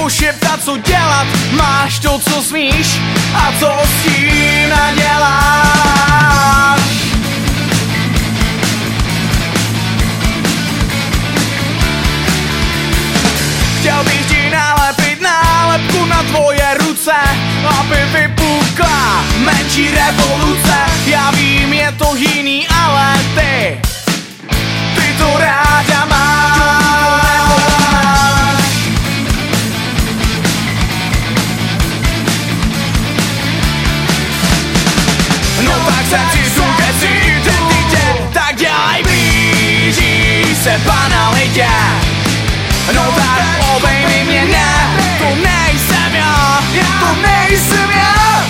nebudu šeptat, co dělat. Máš to, co smíš a co s tím naděláš. Chtěl bych ti nalepit nálepku na tvoje ruce, aby vypukla menší revoluce. Já vím, je to jiný, ale ty to ráda máš. No tak se přisuň ke svý identitě, tak dělej, blíží se banalitě. No tak obejmi mě, ne, to nejsem já, to nejsem já.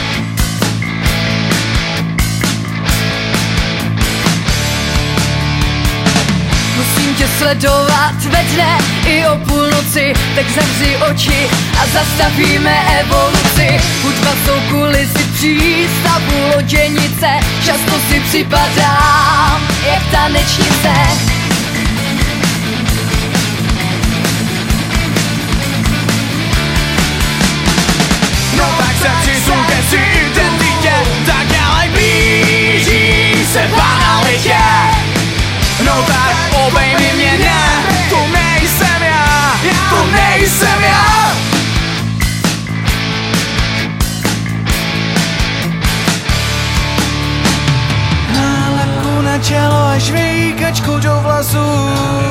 Musím tě sledovat ve dne i o půlnoci, tak zavři oči a zastavíme evoluci. Hudba jsou kulisy přístavu loděnice, často si připadám jak tanečnice. No tak se přisuň ke svý identitě, tak dělej, blíží se banalitě. No tak obejmi mě, ne, to nejsem já, to nejsem já. Nálepku na čelo a švejkačku do vlasů.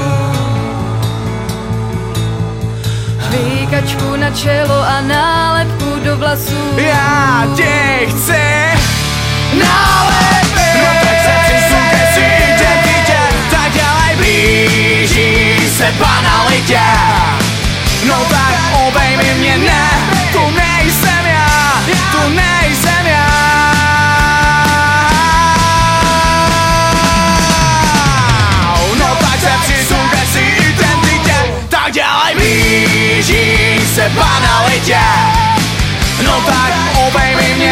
Švejkačku na čelo a nálepku do vlasů. Já tě chci nálepit. No tak se přisuň ke svý identitě, tak dělej, blíží se banalitě. No tak obejmi mě, ne, to nejsem já, to nejsem já. No tak se přisuň ke svý identitě, tak dělej, blíží se banalitě. No tak obejmi mě.